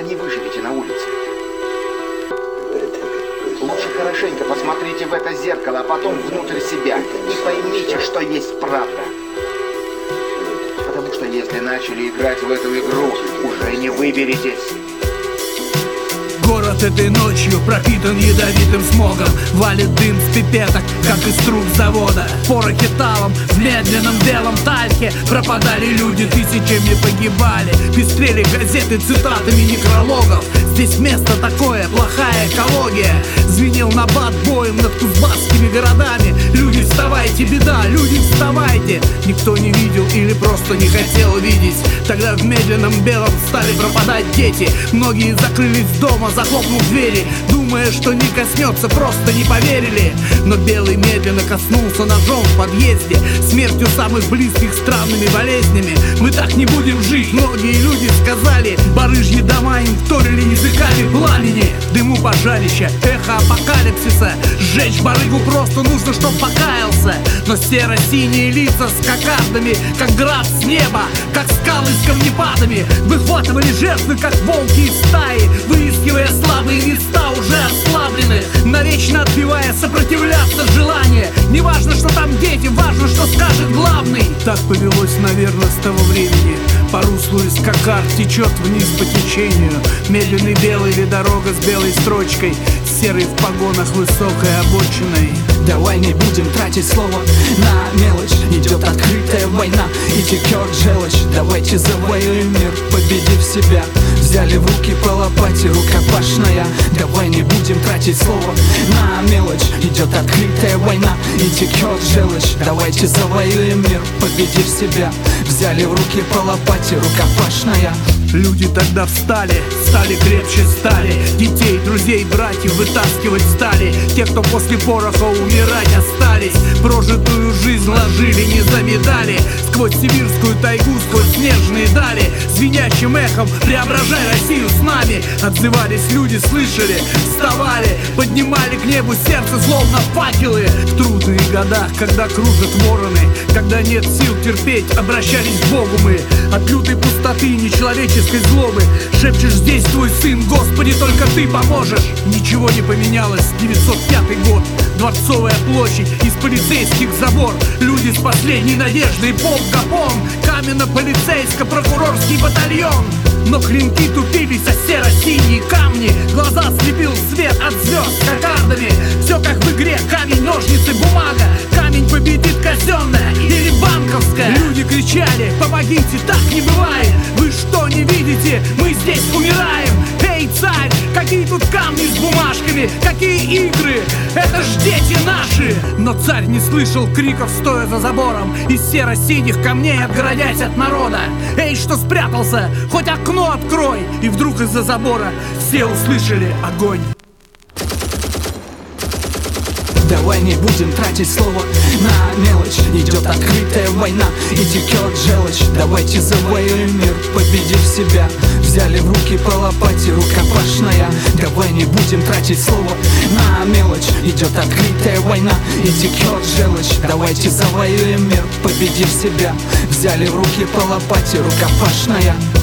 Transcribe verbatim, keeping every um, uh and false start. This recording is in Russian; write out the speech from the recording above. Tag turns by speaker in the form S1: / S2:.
S1: не выживете на улице. Лучше хорошенько посмотрите в это зеркало, а потом внутрь себя и поймите, что есть правда. Потому что если начали играть в эту игру, уже не выберетесь.
S2: Город этой ночью пропитан ядовитым смогом. Валит дым с пипеток, как из труб завода. Порохи талом в медленном белом тальке. Пропадали люди, тысячами погибали. Пестрели газеты цитатами некрологов. Здесь место такое, плохая экология. Звенел набат боем над кузбасскими городами. Люди, вставайте, беда, люди, вставайте. Никто не видел или просто не хотел видеть. Тогда в медленном белом стали пропадать дети. Многие закрылись дома, захлопнув двери, думая, что не коснется, просто не поверили. Но белый медленно коснулся ножом в подъезде. Смертью самых близких, странными болезнями. Мы так не будем жить, многие люди сказали. Барыжьи дома им вторили языками пламени. Дыму пожарища, эхо апокалипсиса. Сжечь барыгу просто нужно, чтоб покаялся. Но серо-синие лица с кокардами, как град с неба, как скалы с камнепадами, выхватывали жертвы, как волки из стаи, выискивая слабые места уже ослаблены, навечно отбивая сопротивляться желание. Не важно, что там дети, важно, что скажет главный. Так повелось, наверное, с того времени. По руслу из кокард течет вниз по течению. Медленный белый или дорога с белой строчкой, серый в погонах высокой обочиной.
S3: Давай не будем тратить слово на мелочь. Идет открытая война и текет желчь. Давайте завоюем мир, победив себя. Взяли в руки по лопате, рукопашная. Давай не будем тратить слово на мелочь. Идет открытая война и текет желчь. Давайте завоюем мир, победив себя. Взяли в руки по лопате, рукопашная.
S2: Люди тогда встали, стали крепче стали. Детей, друзей, братьев вытаскивать стали. Те, кто после пороха умирать остались. Прожитую жизнь ложили, не замедали. Сквозь сибирскую тайгу, сквозь снежные дали. Звенящим эхом преображай Россию с нами. Отзывались люди, слышали, вставали, поднимали к небу сердце, словно факелы. В трудные годах, когда кружат вороны, когда нет сил терпеть, обращались к Богу мы. От лютой пустоты, нечеловеческой злобы шепчешь: здесь твой сын, Господи, только ты поможешь. Ничего не поменялось, девятьсот пятый год. Дворцовая площадь, из полицейских забор. Люди с последней надеждой, полк Гапон, каменно-полицейско-прокурорский батальон. Но клинки тупились, а серо-синие камни. Глаза слепил свет от звезд кокардами. Все как в игре: камень, ножницы, бумага. Камень победит казенная или банковская. Люди кричали: помогите, так не бывает. Вы что, не видите? Мы здесь умираем. Эй, царь, какие тут камни с бумажками? Какие игры? Это ж дети наши! Но царь не слышал криков, стоя за забором, из серо-синих камней отгородясь от народа. Эй, что спрятался? Хоть окно открой! И вдруг из-за забора все услышали огонь.
S3: Давай не будем тратить слово на мелочь. Идет открытая война и текет желчь. Давайте завоюем мир, победив себя. Взяли в руки по лопате, рукопашная. Давай не будем тратить слово на мелочь. Идет открытая война и текет желчь. Давайте завоюем мир, победив себя. Взяли в руки по лопате, рукопашная.